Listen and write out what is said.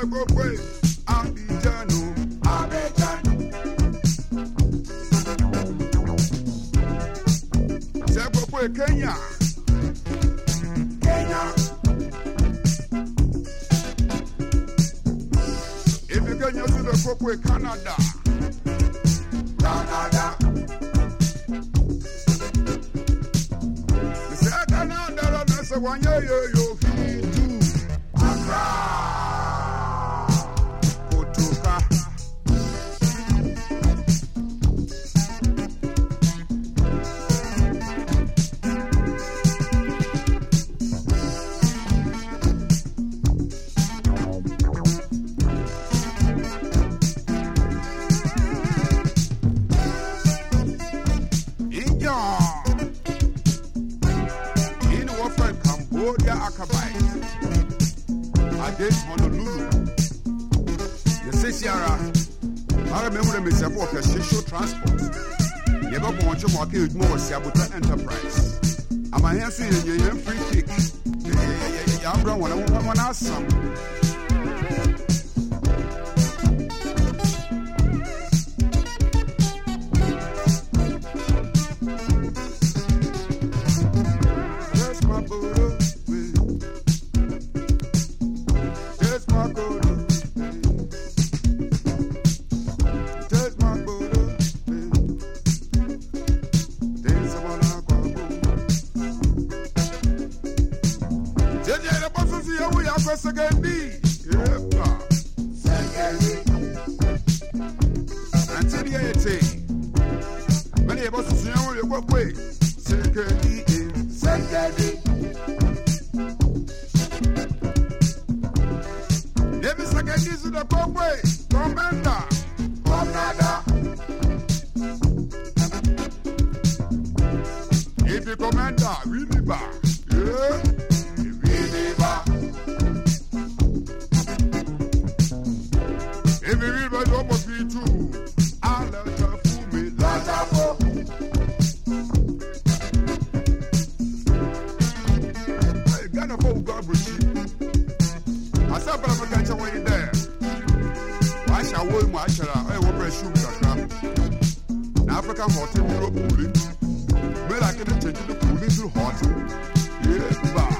go away. Abidjano. Say go away Kenya. If you can use the go away Canada. You say Canada, that's the one you feel too. Accra. Honolulu. The Sierra, I remember the Mr. Walker, social transport. Never want to walk with more Sabuta Enterprise. I'm a handsy and you're free kick. I'm brown one, I want to ask some. African hotel, Europe, but I can change the police to hot. Yeah,